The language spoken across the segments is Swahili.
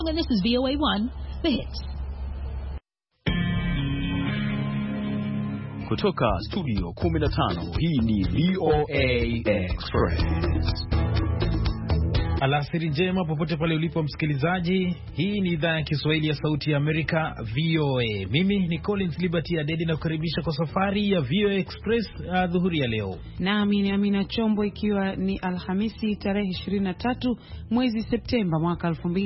And this is VOA1, The Hits. Kutoka studio 15, hii ni VOA Express. Alasiri njema popote pale ulipo msikilizaji. Hii ni idhaa ya Kiswahili ya Sauti ya Amerika, VOA. Mimi ni Collins Liberty Adedi na kukaribisha kwa safari ya VOA Express dhuhuri ya leo. Nami ni Amina Chombo, ikiwa ni Alhamisi tarehe 23 mwezi Septemba mwaka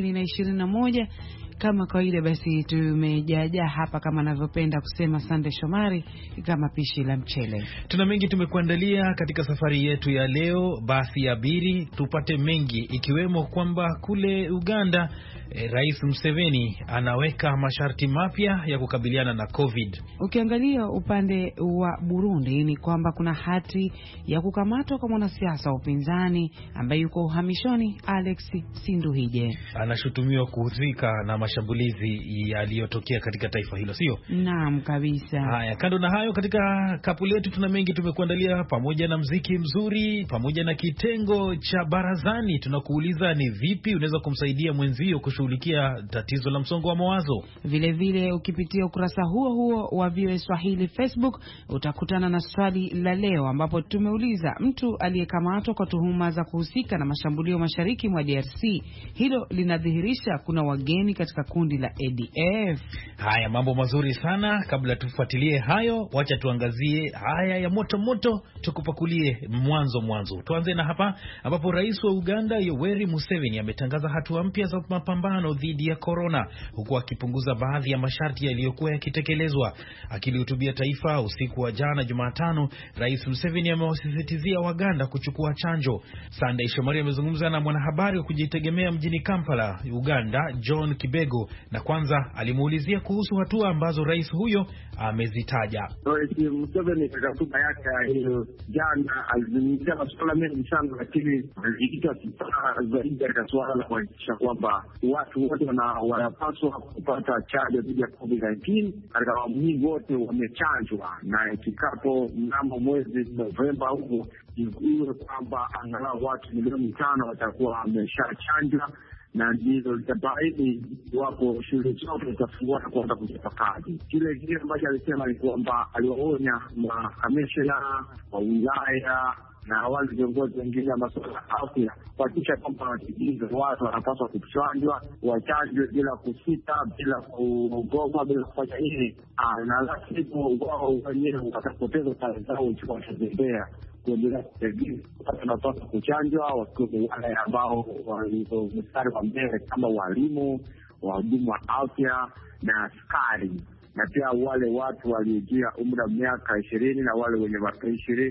2021. Kama kawaida basi tumejaja hapa kama anavyopenda kusema Sande Shomari, kama pishi la mchele. Tuna mengi tumekuandalia katika safari yetu ya leo. Basi abiri tupate mengi, ikiwemo kwamba kule Uganda Rais Museveni anaweka masharti mapya ya kukabiliana na COVID. Ukiangalia upande wa Burundi ni kwamba kuna hati ya kukamatwa kwa mwanasiasa wa upinzani ambaye yuko uhamishoni, Alex Sinduhije. Anashutumiwa kuhusika na mashambulizi yaliyotokea katika taifa hilo, sio? Naam kabisa. Haya, kando na hayo, katika kapu letu tuna mengi tumekuandalia, pamoja na mziki mzuri, pamoja na kitengo cha barazani. Tunakuuliza ni vipi unaweza kumsaidia mwenzio kushughulikia tatizo la msongo wa mawazo. Vile vile ukipitia ukurasa huo wa VOA Swahili Facebook utakutana na swali la leo, ambapo tumeuliza mtu aliyekamatwa kwa tuhuma za kuhusika na mashambulio mashariki mwa DRC, hilo linadhihirisha kuna wageni katika kundi la ADF. Haya, mambo mazuri sana. Kabla tufuatilie hayo, wacha tuangazie haya ya moto moto, tukupakulie mwanzo. Tuanze na hapa ambapo Rais wa Uganda Yoweri Museveni ametangaza hatua mpya za mapambano dhidi ya corona, huku akipunguza baadhi ya masharti yaliyokuwa yakitekelezwa. Akilihutubia taifa usiku wa jana Jumatano, Rais Museveni amewasisitizia Waganda kuchukua chanjo. Sunday Shomari amezungumza na mwanahabari wa kujitegemea mjini Kampala, Uganda, John Kibego, na kwanza alimuulizia kuhusu hatua ambazo rais huyo amezitaja. Rais Museveni katika hotuba yake hiyo jana alizungumzia masuala mengi sana, lakini alijikita zaidi katika suala la kuhakikisha kwamba watu wote wanapaswa kupata chanjo dhidi ya COVID-19. Katika awamu hii wote wamechanjwa, na ifikapo mnamo mwezi Novemba huko iwe kwamba angalau watu milioni 5 watakuwa wameshachanjwa, na ndilo litabaini iwapo shule zote zitafungua na kuanza kuchapa kazi. Kile kile ambacho alisema ni kwamba aliwaonya makamishna wa wilaya na wale viongozi wengine wa masuala ya afya kuhakikisha kwamba watimiza watu wanapaswa kuchanjwa, wachanjwe bila kusita, bila kugoma, bila kufanya nini, na lazima wao wenyewe watapoteza kazi zao ikiwa watazembea kuendelea kutegea wanapaswa kuchanjwa, wakiwemo wale ambao walio mstari wa mbele kama walimu, wahudumu wa afya na askari, na pia wale watu waliojia umri wa miaka 20 na wale wenye miaka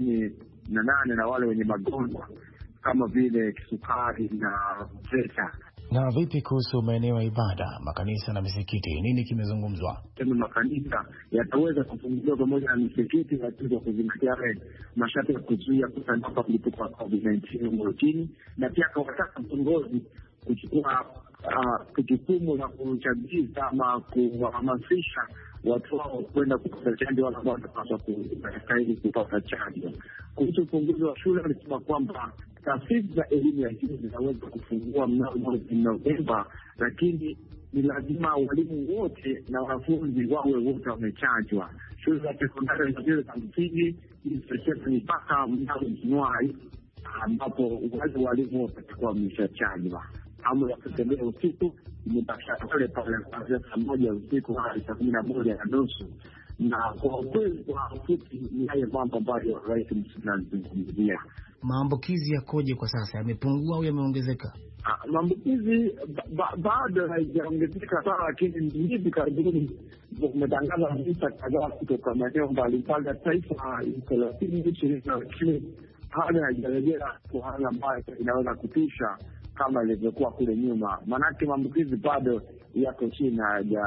28 na wale wenye magonjwa kama vile kisukari na presha. Na vipi kuhusu maeneo ya ibada, makanisa na misikiti? Nini kimezungumzwa? Makanisa yataweza kufunguliwa pamoja na misikiti, lakini kuzingatia masharti ya kuzuia kusambaa kwa mlipuko wa COVID-19 nchini, na pia kawataka viongozi kuchukua jukumu la kuchagiza ama kuhamasisha watu wao kwenda kupata chanjo, wala ambao wanapaswa kustahili kupata chanjo. Kuhusu ufunguzi wa shule, alisema kwamba taasisi za elimu ya juu zinaweza kufungua mnamo mwezi Novemba, lakini ni lazima walimu wote na wanafunzi wawe wote wamechanjwa. Shule za sekondari na shule za msingi ni mpaka mnamo Januari, ambapo wale walimu watakuwa wameshachanjwa. Amri ya kutembea usiku imebakisha pale kuanzia saa 1 usiku hadi saa 11:30. Na kwa kweli kwa ufupi ni haya mambo ambayo Rais Museveni alizungumzia. Maambukizi yakoje kwa sasa? Yamepungua au yameongezeka? Maambukizi bado haijaongezeka sana, lakini hivi karibuni umetangaza visa kadhaa kutoka maeneo mbalimbali ya taifa 30-20, lakini hali haijarejea kwa hali ambayo inaweza kutisha kama ilivyokuwa kule nyuma. Maanake maambukizi bado yako chini,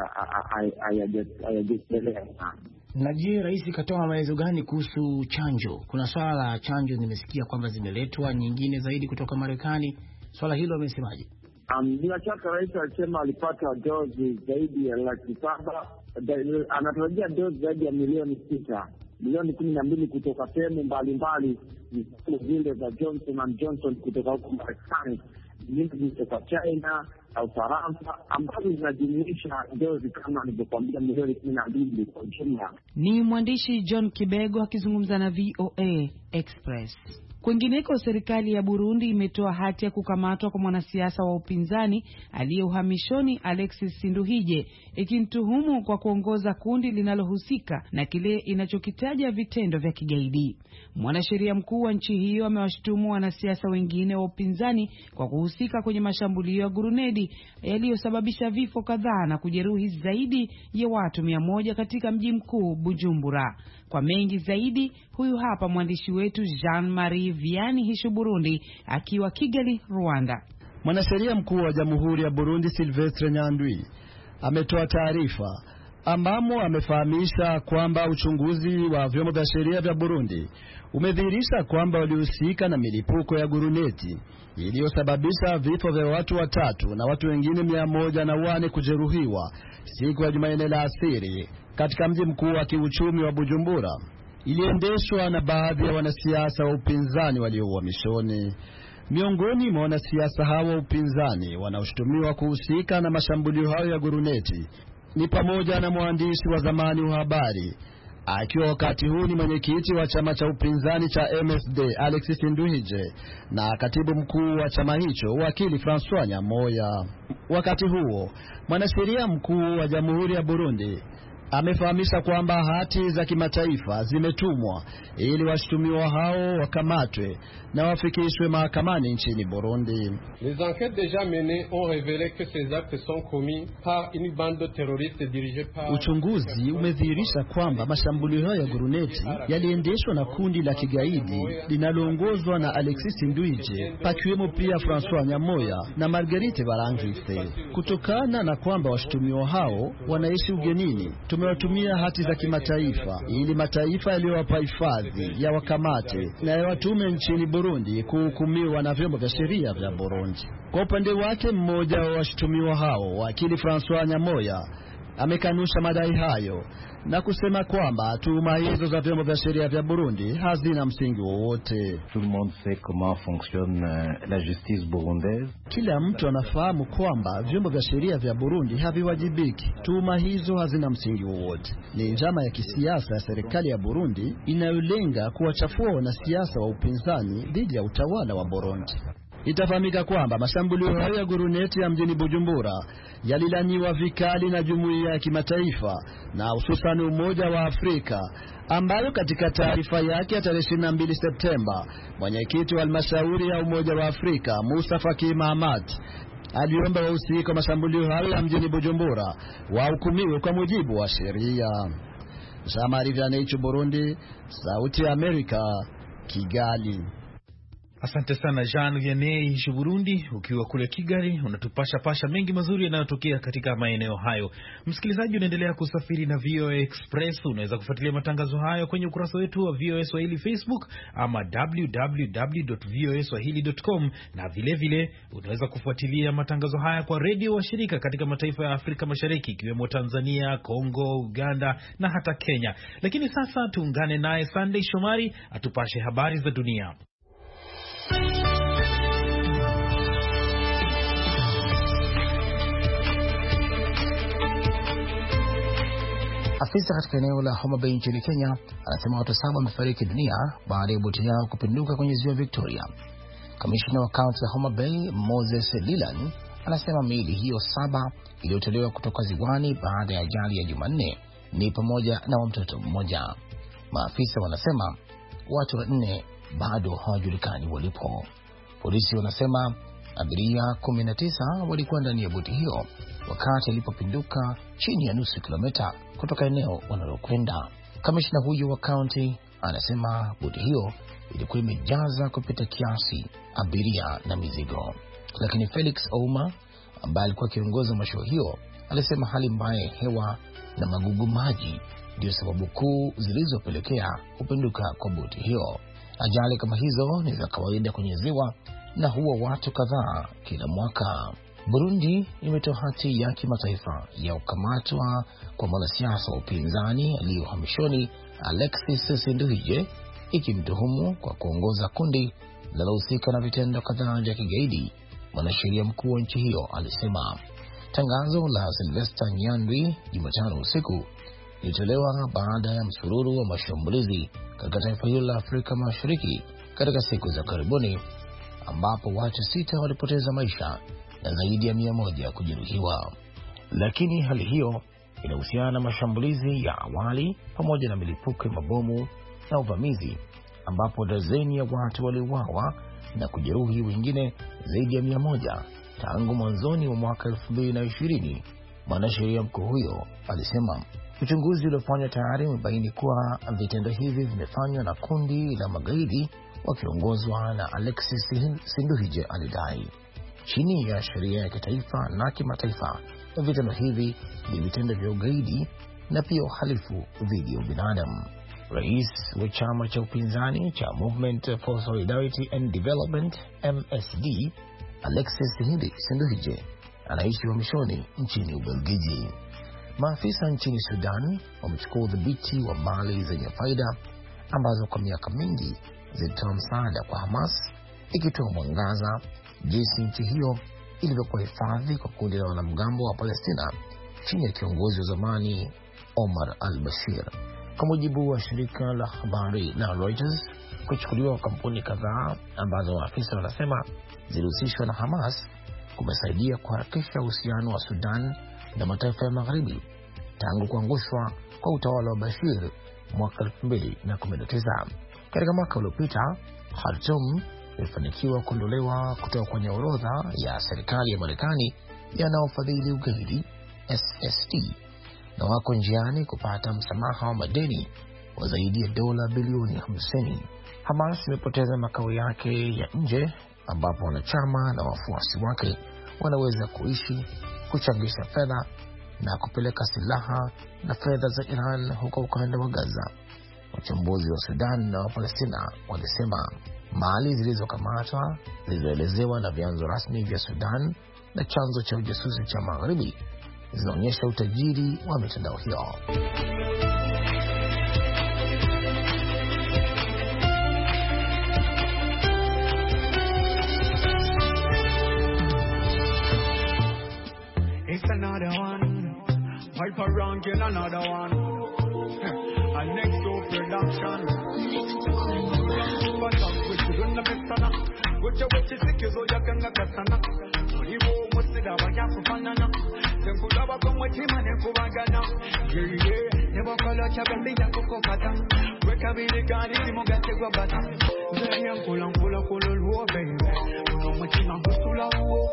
hayajaendelea sana. Na je, rais katoa maelezo gani kuhusu chanjo? Kuna swala la chanjo, nimesikia kwamba zimeletwa nyingine zaidi kutoka Marekani. Swala hilo amesemaje? Bila shaka rais alisema alipata dozi zaidi ya 700,000. Anatarajia dozi zaidi ya milioni 6, milioni 12 kutoka sehemu mbalimbali, vile za Johnson & Johnson kutoka huko Marekani, nyingi kutoka China, za Ufaransa ambazo zinajumuisha dozi kama nilivyokuambia milioni 12 kwa jumla. Ni mwandishi John Kibego akizungumza na VOA Express. Kwingineko, serikali ya Burundi imetoa hati ya kukamatwa kwa mwanasiasa wa upinzani aliye uhamishoni Alexis Sinduhije, ikimtuhumu kwa kuongoza kundi linalohusika na kile inachokitaja vitendo vya kigaidi. Mwanasheria mkuu wa nchi hiyo amewashtumu wanasiasa wengine wa upinzani kwa kuhusika kwenye mashambulio ya gurunedi yaliyosababisha vifo kadhaa na kujeruhi zaidi ya watu 100 katika mji mkuu Bujumbura. Kwa mengi zaidi, huyu hapa mwandishi wetu Jean-Marie Vianney Hishu Burundi akiwa Kigali, Rwanda. Mwanasheria mkuu wa Jamhuri ya Burundi Silvestre Nyandwi ametoa taarifa ambamo amefahamisha kwamba uchunguzi wa vyombo vya sheria vya Burundi umedhihirisha kwamba walihusika na milipuko ya guruneti iliyosababisha vifo vya watu 3 na watu wengine 104 kujeruhiwa siku ya Jumanne alasiri katika mji mkuu wa kiuchumi wa Bujumbura. Iliendeshwa na baadhi ya wanasiasa wa upinzani waliouhamishoni. Miongoni mwa wanasiasa hao wa upinzani wanaoshutumiwa kuhusika na mashambulio hayo ya guruneti ni pamoja na mwandishi wa zamani wa habari akiwa wakati huu ni mwenyekiti wa chama cha upinzani cha MSD Alexis Sinduhije na katibu mkuu wa chama hicho wakili François Nyamoya. Wakati huo mwanasheria mkuu wa Jamhuri ya Burundi amefahamisha kwamba hati za kimataifa zimetumwa ili washtumiwa hao wakamatwe na wafikishwe mahakamani nchini Burundi. Les enquêtes déjà menées ont révélé que ces actes sont commis par une bande terroriste dirigée par... Uchunguzi umedhihirisha kwamba mashambulio hayo ya guruneti yaliendeshwa na kundi la kigaidi linaloongozwa na Alexis Sinduhije, pakiwemo pia François Nyamoya na Marguerite Barangwise. Kutokana na kwamba washtumiwa hao wanaishi ugenini, tumewatumia hati za kimataifa ili mataifa yaliyowapa hifadhi ya wakamate na yawatume nchini Burundi kuhukumiwa na vyombo vya sheria vya Burundi. Kwa upande wake, mmoja wa washtumiwa hao wakili François Nyamoya amekanusha madai hayo na kusema kwamba tuhuma hizo za vyombo vya sheria vya Burundi hazina msingi wowote. Tout le monde sait comment fonctionne la justice burundaise. Kila mtu anafahamu kwamba vyombo vya sheria vya Burundi haviwajibiki. Tuhuma hizo hazina msingi wowote. Ni njama ya kisiasa ya serikali ya Burundi inayolenga kuwachafua wanasiasa wa upinzani dhidi ya utawala wa Burundi. Itafahamika kwamba mashambulio hayo ya guruneti ya mjini Bujumbura yalilaniwa vikali na jumuiya ya kimataifa na hususan Umoja wa Afrika, ambayo katika taarifa yake ya tarehe 22 Septemba mwenyekiti wa halmashauri ya Umoja wa Afrika Musa Faki Mahamat aliomba wahusika wa mashambulio hayo ya mjini Bujumbura wahukumiwe kwa mujibu wa sheria. Jean-Marie Vianney, Burundi, Sauti ya Amerika, Kigali. Asante sana Jean Vianney Hishu Burundi, ukiwa kule Kigali unatupasha pasha mengi mazuri yanayotokea katika maeneo hayo. Msikilizaji, unaendelea kusafiri na VOA Express. Unaweza kufuatilia matangazo hayo kwenye ukurasa wetu wa VOA Swahili Facebook ama www.voaswahili.com, na vile vile unaweza kufuatilia matangazo haya kwa redio washirika katika mataifa ya Afrika Mashariki ikiwemo Tanzania, Kongo, Uganda na hata Kenya. Lakini sasa tuungane naye Sunday Shomari atupashe habari za dunia. Afisa katika eneo la Homa Bay nchini Kenya anasema watu 7 wamefariki dunia baada ya boti yao kupinduka kwenye ziwa Victoria. Kamishna wa kaunti ya Homa Bay Moses Lilan anasema miili hiyo 7 iliyotolewa kutoka ziwani baada ya ajali ya Jumanne ni pamoja na mtoto mmoja. Maafisa wanasema watu 4 bado hawajulikani walipo. Polisi wanasema abiria 19 walikuwa ndani ya boti hiyo wakati ilipopinduka chini ya nusu kilomita kutoka eneo wanalokwenda. Kamishna huyo wa kaunti anasema boti hiyo ilikuwa imejaza kupita kiasi abiria na mizigo. Lakini Felix Ouma ambaye alikuwa kiongozi wa mashua hiyo alisema hali mbaya ya hewa na magugu maji ndio sababu kuu zilizopelekea kupinduka kwa boti hiyo. Ajali kama hizo ni za kawaida kwenye ziwa na huwa watu kadhaa kila mwaka. Burundi imetoa hati ya kimataifa ya kukamatwa kwa mwanasiasa wa upinzani aliyohamishoni Alexis Sinduhije, ikimtuhumu kwa kuongoza kundi linalohusika na vitendo kadhaa vya kigaidi. Mwanasheria mkuu wa nchi hiyo alisema tangazo la Sylvester Nyandwi Jumatano usiku lilitolewa baada ya msururu wa mashambulizi katika taifa hilo la Afrika Mashariki katika siku za karibuni, ambapo watu 6 walipoteza maisha na zaidi ya 100 kujeruhiwa. Lakini hali hiyo inahusiana na mashambulizi ya awali pamoja na milipuko ya mabomu na uvamizi, ambapo dazeni ya watu waliuawa na kujeruhi wengine zaidi ya 100 tangu mwanzoni wa mwaka 2020. Mwanasheria mkuu huyo alisema uchunguzi uliofanywa tayari umebaini kuwa vitendo hivi vimefanywa na kundi la magaidi wakiongozwa na Alexis Sinduhije alidai. Chini ya sheria ya kitaifa na kimataifa, vitendo hivi ni vitendo vya ugaidi na pia uhalifu dhidi ya binadamu. Rais wa chama cha upinzani cha Movement for Solidarity and Development MSD, Alexis Sinduhije, anaishi uhamishoni nchini Ubelgiji. Maafisa nchini Sudan wamechukua udhibiti wa mali zenye faida ambazo kwa miaka mingi zilitoa msaada kwa Hamas, ikitoa mwangaza jinsi nchi hiyo ilivyokuwa hifadhi kwa kundi la wanamgambo wa Palestina chini ya kiongozi wa zamani Omar al-Bashir. Kwa mujibu wa shirika la habari la Reuters, kuchukuliwa kwa kampuni kadhaa ambazo maafisa wanasema zilihusishwa na Hamas kumesaidia kuharakisha uhusiano wa Sudan na mataifa ya magharibi tangu kuangushwa kwa utawala wa Bashir mwaka 2019. Katika mwaka uliopita, Khartoum ilifanikiwa kuondolewa kutoka kwenye orodha ya serikali ya Marekani yanaofadhili ugaidi SST, na wako njiani kupata msamaha wa madeni wa zaidi ya dola bilioni 50. Hamas imepoteza makao yake ya nje ambapo wanachama na wafuasi wake wanaweza kuishi, kuchangisha fedha na kupeleka silaha na fedha za Iran huko ukanda wa Gaza. Wachambuzi wa Sudan na wa Palestina walisema mali zilizokamatwa zilizoelezewa na vyanzo rasmi vya Sudan na chanzo cha ujasusi cha magharibi zinaonyesha utajiri wa mitandao hiyo. It's another one, wipe around get another one, and next to production. But I'm with you in the mixana, with your witches sick is all you can get sana. You must sit down and for fanana. Then put up on what him and for bagana. Yeah, never call out your baby and coco pata. Wake up in the garden, you must get a bata. Then you're full on low, baby. No much in my busula.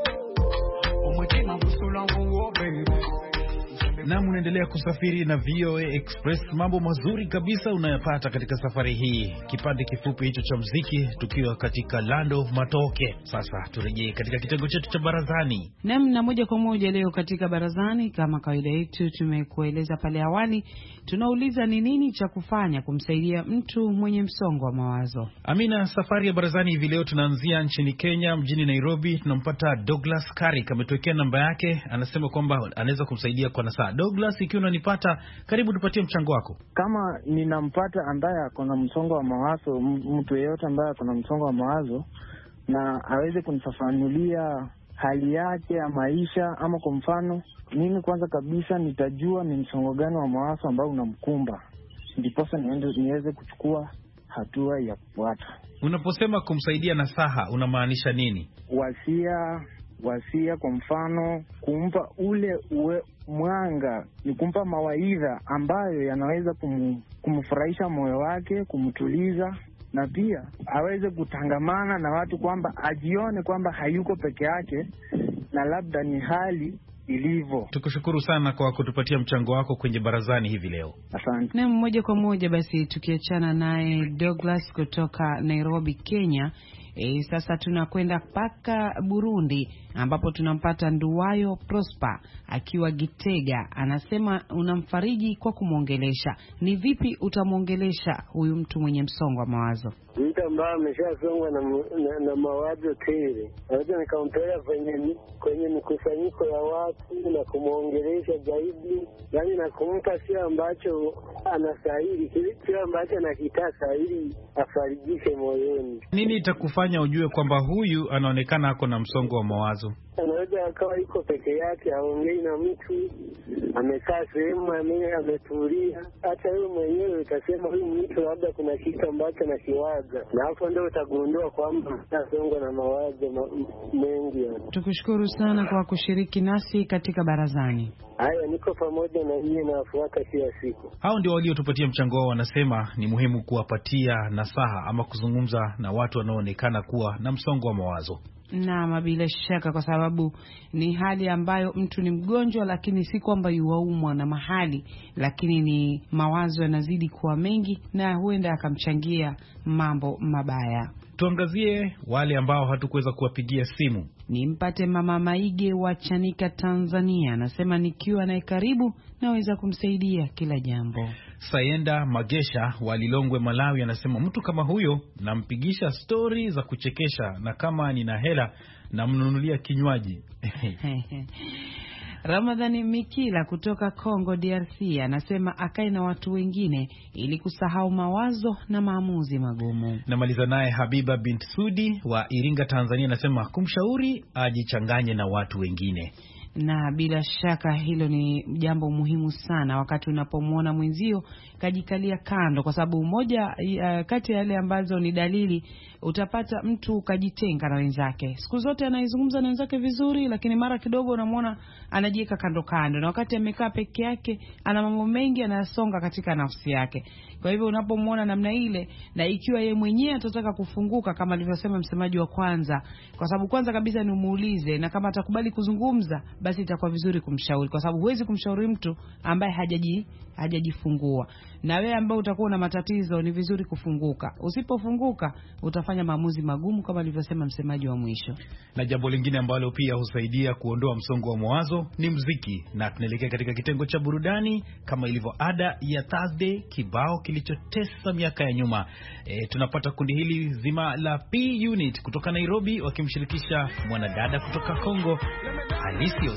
Na mnaendelea kusafiri na VOA Express. Mambo mazuri kabisa unayapata katika safari hii. Kipande kifupi hicho cha muziki tukiwa katika Lando Matoke. Sasa turejee katika kitengo chetu cha barazani. Na moja kwa moja leo katika barazani, kama kawaida yetu tumekueleza pale awali, tunauliza ni nini cha kufanya kumsaidia mtu mwenye msongo wa mawazo. Amina, safari ya barazani hivi leo tunaanzia nchini Kenya, mjini Nairobi. Tunampata Douglas Karik, ametuwekea namba yake, anasema kwamba anaweza kumsaidia kwa nasaha. Douglas, ikiwa unanipata, karibu tupatie mchango wako. Kama ninampata ambaye akona msongo wa mawazo, mtu yeyote ambaye akona msongo wa mawazo, na aweze kunifafanulia hali yake ya maisha, ama kwa mfano mimi kwanza kabisa nitajua ni msongo gani wa mawazo ambao unamkumba, ndiposa niweze kuchukua hatua ya kufuata. Unaposema kumsaidia nasaha unamaanisha nini? Wasia kwa mfano kumpa ule mwanga, ni kumpa mawaidha ambayo yanaweza kumfurahisha moyo wake, kumtuliza, na pia aweze kutangamana na watu, kwamba ajione kwamba hayuko peke yake na labda ni hali ilivyo. Tukushukuru sana kwa kutupatia mchango wako kwenye barazani hivi leo. Asante. Na moja kwa moja basi tukiachana naye Douglas kutoka Nairobi, Kenya. Sasa tunakwenda mpaka Burundi ambapo tunampata Nduwayo Prosper akiwa Gitega. Anasema unamfariji kwa kumwongelesha. Ni vipi utamwongelesha huyu mtu mwenye msongo wa mawazo? Mtu ambaye ameshasongwa na mawazo tele, naweza nikampeleka kwenye mikusanyiko ya watu na kumwongelesha zaidi, yani na kumpa sio ambacho anastahili, kile ambacho anakitaka ili afarijike moyoni. Nini itakufanya kufanya ujue kwamba huyu anaonekana ako na msongo wa mawazo? Anaweza akawa iko peke yake, aongei na mtu, amekaa sehemu ametulia. Hata wewe mwenyewe utasema huyu mtu labda kuna kitu ambacho anakiwaza, na hapo ndio utagundua kwamba msongo na mawazo mengi. Tukushukuru sana kwa kushiriki nasi katika barazani. Haya, niko pamoja na yeye, nafuata kila siku. Hao ndio waliotupatia mchango wao. Wanasema ni muhimu kuwapatia nasaha ama kuzungumza na watu wanaoonekana kuwa na msongo wa mawazo. Na bila shaka, kwa sababu ni hali ambayo mtu ni mgonjwa, lakini si kwamba yuwaumwa na mahali, lakini ni mawazo yanazidi kuwa mengi na huenda akamchangia mambo mabaya. Tuangazie wale ambao hatukuweza kuwapigia simu. Nimpate Mama Maige wa Chanika, Tanzania. Anasema nikiwa naye karibu naweza kumsaidia kila jambo. Sayenda Magesha wa Lilongwe, Malawi, anasema mtu kama huyo nampigisha stori za kuchekesha, na kama nina hela namnunulia kinywaji. Ramadhani Mikila kutoka Kongo DRC anasema akae na watu wengine ili kusahau mawazo na maamuzi magumu. Namaliza naye Habiba bint Sudi wa Iringa, Tanzania, anasema kumshauri ajichanganye na watu wengine. Na bila shaka hilo ni jambo muhimu sana wakati unapomwona mwenzio kajikalia kando, kwa sababu moja kati ya yale ambazo ni dalili, utapata mtu kajitenga na wenzake. Siku zote anaizungumza na wenzake vizuri, lakini mara kidogo unamwona anajiweka kando kando, na wakati amekaa peke yake ana mambo mengi anasonga katika nafsi yake. Kwa hivyo unapomwona namna ile, na ikiwa yeye mwenyewe atataka kufunguka kama alivyosema msemaji wa kwanza, kwa sababu kwanza kabisa ni umuulize, na kama atakubali kuzungumza basi itakuwa vizuri kumshauri, kwa sababu huwezi kumshauri mtu ambaye hajajifungua. Na wewe ambao utakuwa na matatizo ni vizuri kufunguka. Usipofunguka utafanya maamuzi magumu kama alivyosema msemaji wa mwisho. Na jambo lingine ambalo pia husaidia kuondoa msongo wa mawazo ni muziki, na tunaelekea katika kitengo cha burudani kama ilivyo ada ya Thursday, kibao kilichotesa miaka ya nyuma. Tunapata kundi hili zima la P Unit kutoka Nairobi wakimshirikisha mwanadada kutoka Kongo, Alicious.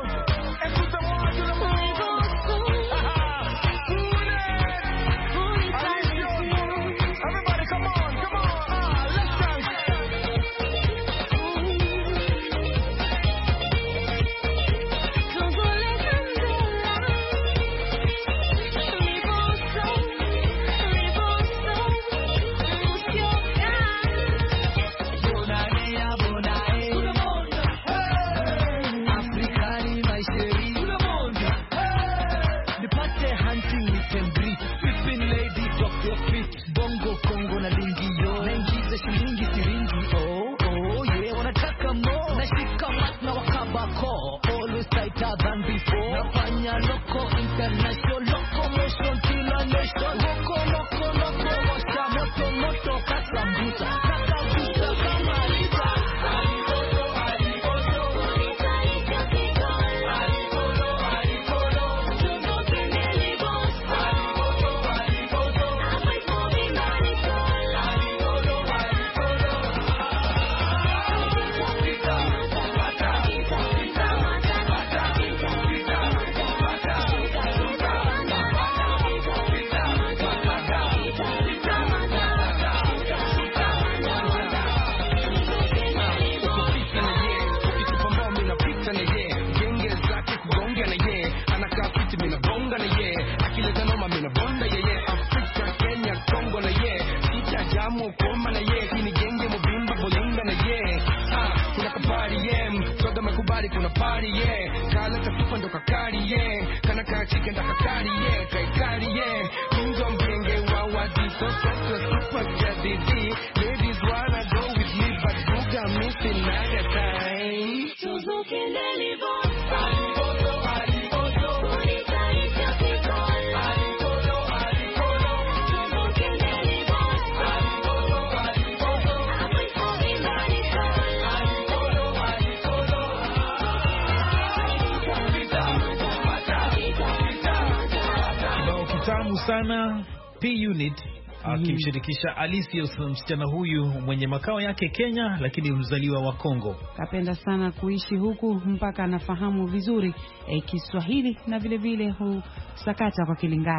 Sana P Unit akimshirikisha Alicious, msichana huyu mwenye makao yake Kenya lakini mzaliwa wa Kongo. Kapenda sana kuishi huku mpaka anafahamu vizuri Kiswahili na vile vile husakata kwa Kilingala.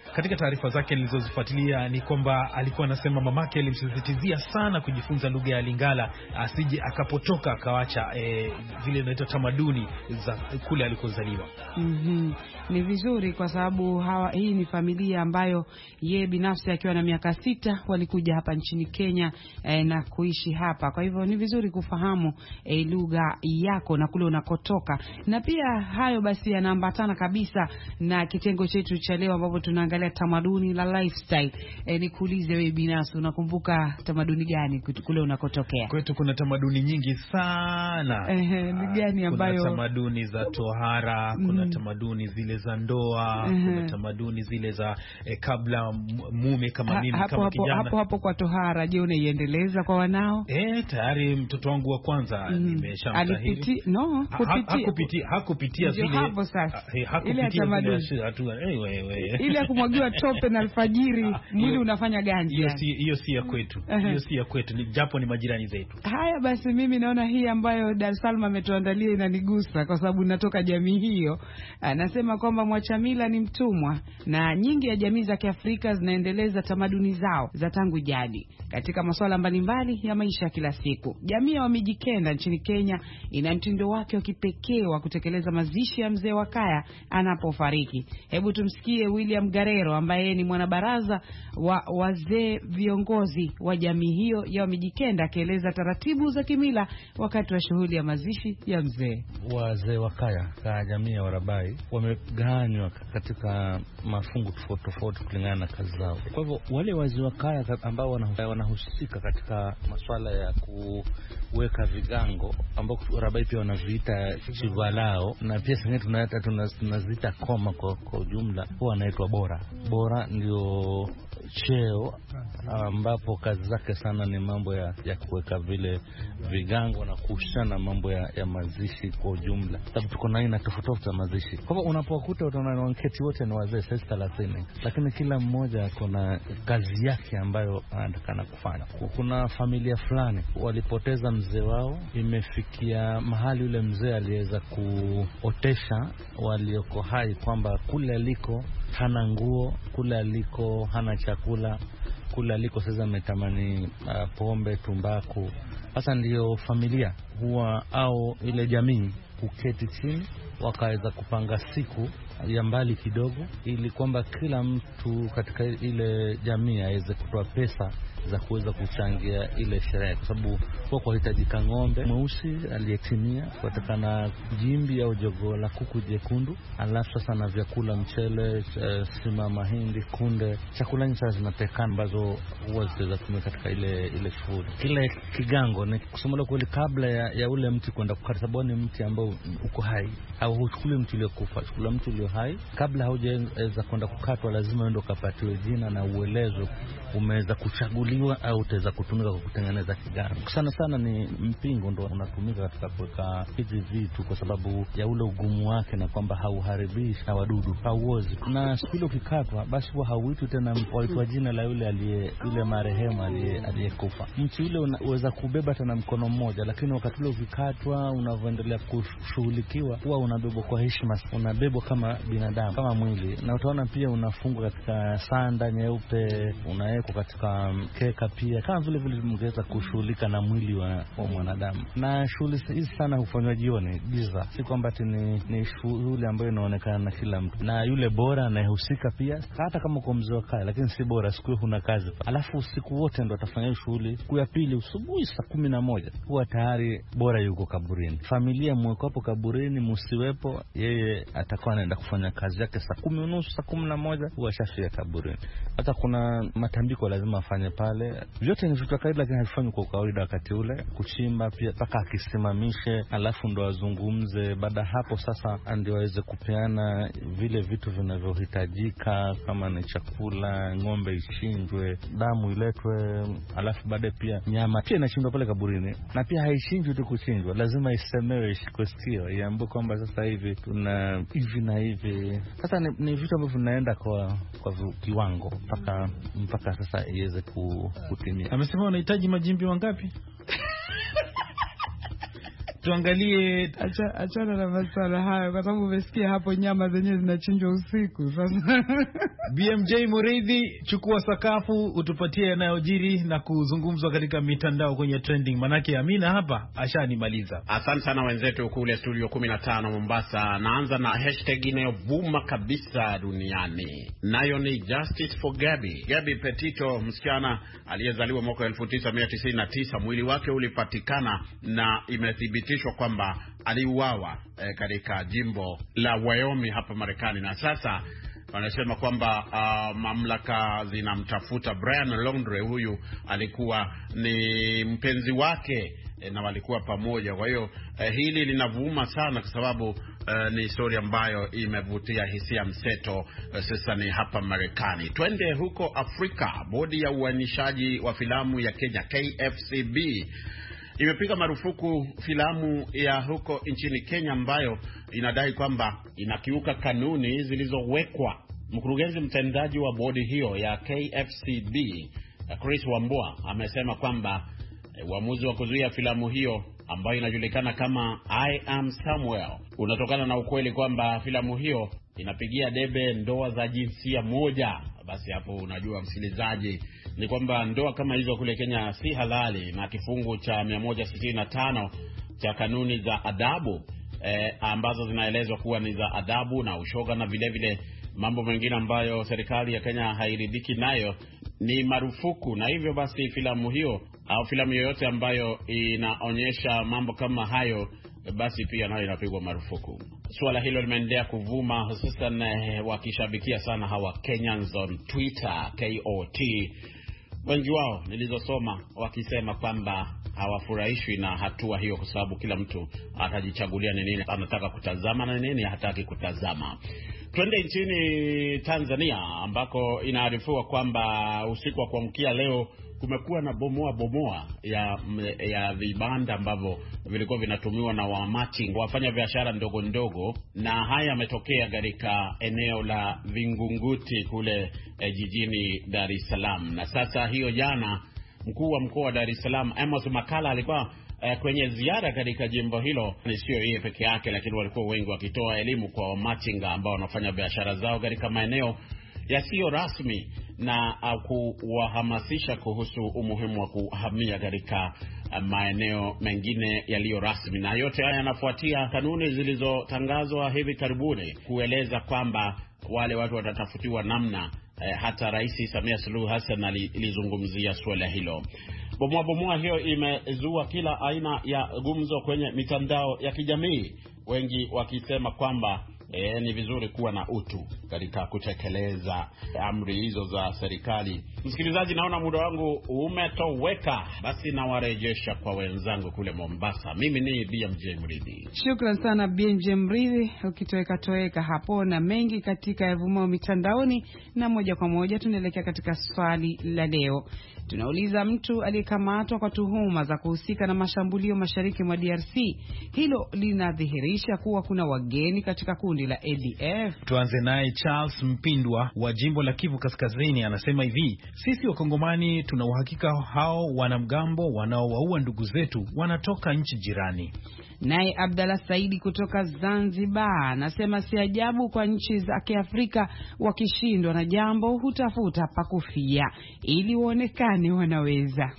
Katika taarifa zake nilizozifuatilia ni kwamba alikuwa anasema mamake alimsisitizia sana kujifunza lugha ya Lingala, asije akapotoka akawacha vile inaitwa tamaduni za kule alikozaliwa. Ni vizuri kwa sababu hii ni familia ambayo yeye binafsi akiwa na miaka 6 walikuja hapa nchini Kenya na kuishi hapa. Kwa hivyo ni vizuri kufahamu lugha yako na kule unakotoka. Na pia hayo basi yanaambatana kabisa na kitengo chetu cha leo ambapo tunaangalia tamaduni la lifestyle. Nikuulize wewe binafsi, unakumbuka tamaduni gani kule unakotokea? Kwetu kuna tamaduni nyingi sana. Ni gani ambayo? Kuna tamaduni za tohara, kuna tamaduni zile za ndoa, kuna tamaduni zile za kabla mume kama mimi kama kijana. Hapo kwa tohara, je, unaiendeleza kwa wanao? Tayari mtoto wangu wa kwanza nimeshamtahiri. Hakupitia zile. Hapo sasa. Hakupitia ile kumwagiwa tope na alfajiri, mwili unafanya ganzi. Hiyo si ya kwetu. Hiyo si ya kwetu, japo ni majirani zetu. Haya basi, mimi naona hii ambayo Dar Salma ametuandalia inanigusa kwa sababu natoka jamii hiyo. Anasema kwamba mwachamila ni mtumwa, na nyingi ya jamii za Kiafrika zinaendeleza tamaduni zao za tangu jadi katika masuala mbalimbali ya maisha ya kila siku. Jamii ya Wamijikenda nchini Kenya ina mtindo wake wa kipekee wa kutekeleza mazishi ya mzee wa kaya anapofariki. Hebu tumsikie William Garero ambaye ni mwanabaraza wa wazee viongozi wa jamii hiyo ya Wamijikenda akieleza taratibu za kimila wakati wa shughuli ya mazishi ya mzee. Wazee wa kaya kwa jamii ya Warabai wamegawanywa katika mafungu tofauti kulingana na kazi zao. Kwa hivyo wale wazee wa kaya ambao wanahusika katika masuala ya kuweka vigango ambao Warabai pia wanaviita chivalao, na pia sengine tunaziita koma kwa ujumla, huwa anaitwa bora. Bora ndio cheo ambapo kazi zake sana ni mambo ya kuweka vile vigango na kuhusiana mambo ya mazishi kwa ujumla, sababu tuko na aina tofauti za mazishi. Kwa hivyo unapokuta utaona wanketi wote ni wazee 30, lakini kila mmoja kuna kazi yake ambayo anatakana kufanya. Kuna familia fulani walipoteza mzee wao, imefikia mahali yule mzee aliweza kuotesha walioko hai kwamba kule aliko hana nguo, kule aliko hana chakula, kule aliko sasa ametamani pombe, tumbaku. Sasa ndio familia huwa au ile jamii kuketi chini wakaweza kupanga siku ya mbali kidogo, ili kwamba kila mtu katika ile jamii aweze kutoa pesa za kuweza kuchangia ile sherehe, kwa sababu kwa hitajika ng'ombe mweusi aliyetimia, kutakana jimbi au jogoo la kuku jekundu, alafu sasa na vyakula, mchele, sima, mahindi, kunde, chakula nyingi sana zinatekana ambazo huwa zitaweza kutumika katika ile shughuli. Kile kigango ni kusema kweli kabla ya ule mti kwenda kukata, sababu ni mti ambao uko hai, au huchukui mti uliokufa, chukua mti ulio hai. Kabla haujaweza kwenda kukatwa lazima uende ukapatiwe jina na uelezo umeweza kuchaguliwa au utaweza kutumika kwa kutengeneza kigango. Sana sana ni mpingo ndo unatumika katika kuweka hizi vitu kwa sababu ya ule ugumu wake, na kwamba hauharibishi na wadudu, hauozi. Na siku ile ukikatwa basi huwa hauitwi tena kwa jina la yule marehemu aliyekufa. Mti ule unaweza kubeba tena mkono mmoja, lakini wakati ule ukikatwa unavyoendelea kushughulikiwa huwa unabebwa kwa heshima, unabebwa kama binadamu, kama mwili. Na utaona pia unafungwa katika sanda nyeupe, unawekwa katika keka pia, kama vile mngeweza kushughulika na mwili wa mwanadamu. Na shughuli hizi sana hufanywa jioni giza, si kwamba ni shughuli ambayo inaonekana na kila mtu. Na yule bora anayehusika pia, hata kama uko mzee wa kaya, lakini si bora siku huna kazi, alafu usiku wote ndo atafanya shughuli. Siku ya pili asubuhi saa 11 huwa tayari bora yuko kaburini. Familia mweko hapo kaburini, msiwepo, yeye atakuwa anaenda kufanya kazi yake saa 10:30, saa 11 huwa shafia kaburini. Hata kuna matambiko lazima afanye pale. Vyote ni vitu kawaida, lakini havifanywi kwa kawaida wakati ule. Kuchimba pia mpaka akisimamishe, alafu ndo azungumze. Baada hapo sasa ndio aweze kupeana vile vitu vinavyohitajika, kama ni chakula, ng'ombe ichinjwe, damu iletwe, alafu baadaye pia nyama pia inachinjwa pale kaburini. Na pia haichinjwi tu kuchinjwa, lazima isemewe, ishikwe sikio, iambiwe kwamba sasa hivi tuna hivi na hivi. Sasa ni vitu ambavyo vinaenda kwa kiwango mpaka sasa iweze kutimia. Amesema wanahitaji majimbi wangapi? tuangalie achana na masuala hayo kwa sababu umesikia hapo nyama zenyewe zinachinjwa usiku sasa. BMJ Muridhi, chukua sakafu utupatie yanayojiri na kuzungumzwa katika mitandao kwenye trending, manake Amina hapa ashanimaliza. Asante sana wenzetu kule studio 15 Mombasa. Naanza na hashtag inayovuma kabisa duniani, nayo ni Justice for Gabby. Gabby Petito, msichana aliyezaliwa mwaka 1999, mwili wake ulipatikana na imethibitishwa kwamba aliuawa katika jimbo la Wyoming hapa Marekani, na sasa wanasema kwamba mamlaka zinamtafuta. Brian Laundrie, huyu alikuwa ni mpenzi wake na walikuwa pamoja. Kwa hiyo hili linavuma sana kwa sababu ni historia ambayo imevutia hisia mseto sasa ni hapa Marekani. Twende huko Afrika. Bodi ya uainishaji wa filamu ya Kenya, KFCB, imepiga marufuku filamu ya huko nchini Kenya ambayo inadai kwamba inakiuka kanuni zilizowekwa. Mkurugenzi mtendaji wa bodi hiyo ya KFCB, Chris Wambua, amesema kwamba uamuzi wa kuzuia filamu hiyo ambayo inajulikana kama I Am Samuel unatokana na ukweli kwamba filamu hiyo inapigia debe ndoa za jinsia moja. Basi hapo unajua msikilizaji, ni kwamba ndoa kama hizo kule Kenya si halali, na kifungu cha 165 cha kanuni za adabu ambazo zinaelezwa kuwa ni za adabu na ushoga na vile vile mambo mengine ambayo serikali ya Kenya hairidhiki nayo ni marufuku. Na hivyo basi filamu hiyo au filamu yoyote ambayo inaonyesha mambo kama hayo basi pia nayo inapigwa marufuku. Suala hilo limeendelea kuvuma, hususan wakishabikia sana hawa Kenyans on Twitter, KOT. Wengi wao nilizosoma wakisema kwamba hawafurahishwi na hatua hiyo kwa sababu kila mtu atajichagulia ni nini anataka kutazama na nini hataki kutazama. Twende nchini Tanzania ambako inaarifiwa kwamba usiku wa kuamkia leo kumekuwa na bomoa ya vibanda ambavyo vilikuwa vinatumiwa na wamachinga, wafanya biashara ndogo ndogo, na haya yametokea katika eneo la Vingunguti kule jijini Dar es Salaam. Na sasa hiyo jana mkuu wa mkoa wa Dar es Salaam Amos Makala alikuwa kwenye ziara katika jimbo hilo. Ni sio yeye peke yake, lakini walikuwa wengi wakitoa elimu kwa wamachinga ambao wanafanya biashara zao katika maeneo yasiyo rasmi na kuwahamasisha kuhusu umuhimu wa kuhamia katika maeneo mengine yaliyo rasmi. Na yote haya yanafuatia kanuni zilizotangazwa hivi karibuni kueleza kwamba wale watu watatafutiwa namna. Hata Rais Samia Suluhu Hassan alizungumzia swala hilo. Bomoa hiyo imezua kila aina ya gumzo kwenye mitandao ya kijamii, wengi wakisema kwamba ni vizuri kuwa na utu katika kutekeleza amri hizo za serikali. Msikilizaji, naona muda wangu umetoweka, basi nawarejesha kwa wenzangu kule Mombasa. Mimi ni BMJ Mridhi. Shukran sana BMJ Mridhi, ukitoweka hapo na mengi katika yavumao mitandaoni. Na moja kwa moja tunaelekea katika swali la leo. Tunauliza, mtu aliyekamatwa kwa tuhuma za kuhusika na mashambulio mashariki mwa DRC, hilo linadhihirisha kuwa kuna wageni katika kundi la ADF? Tuanze naye Charles Mpindwa wa jimbo la Kivu Kaskazini, anasema hivi: sisi Wakongomani tuna uhakika hao wanamgambo wanaowaua ndugu zetu wanatoka nchi jirani. Naye Abdalla Saidi kutoka Zanzibar anasema si ajabu kwa nchi za Kiafrika wakishindwa na jambo hutafuta pakufia ili uonekane wanaweza.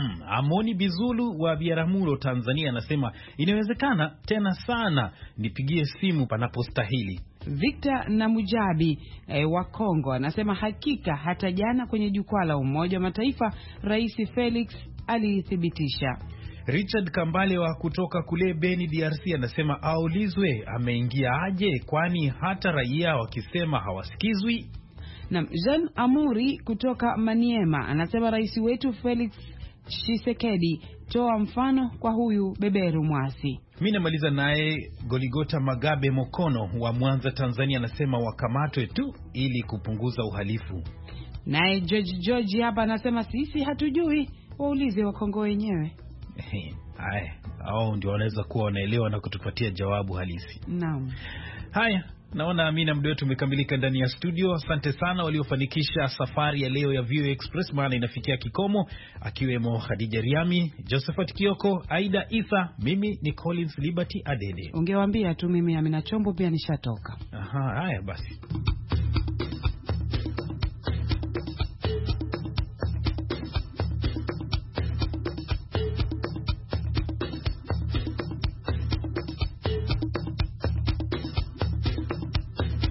Amoni Bizulu wa Biaramulo Tanzania anasema inawezekana tena sana, nipigie simu panapostahili. Victor na Mujabi wa Kongo anasema hakika hata jana kwenye jukwaa la Umoja wa Mataifa Rais Felix alithibitisha. Richard Kambale wa kutoka kule Beni DRC anasema aulizwe ameingia aje, kwani hata raia wakisema hawasikizwi. Na Jean Amuri kutoka Maniema anasema rais wetu Felix Tshisekedi, toa mfano kwa huyu beberu mwasi. Mimi namaliza naye Goligota Magabe Mokono wa Mwanza Tanzania anasema wakamatwe tu ili kupunguza uhalifu. Naye George hapa anasema sisi hatujui, waulize Wakongo wenyewe. Haya, hao ndio wanaweza kuwa wanaelewa na kutupatia jawabu halisi. Naam. Haya, Naona Amina, muda wetu umekamilika ndani ya studio. Asante sana waliofanikisha safari ya leo ya VOA Express, maana inafikia kikomo, akiwemo Khadija Riami, Josephat Kioko, Aida Isa, mimi ni Collins Liberty Adede. Ungewaambia tu mimi Amina Chombo pia nishatoka. Aha, haya basi.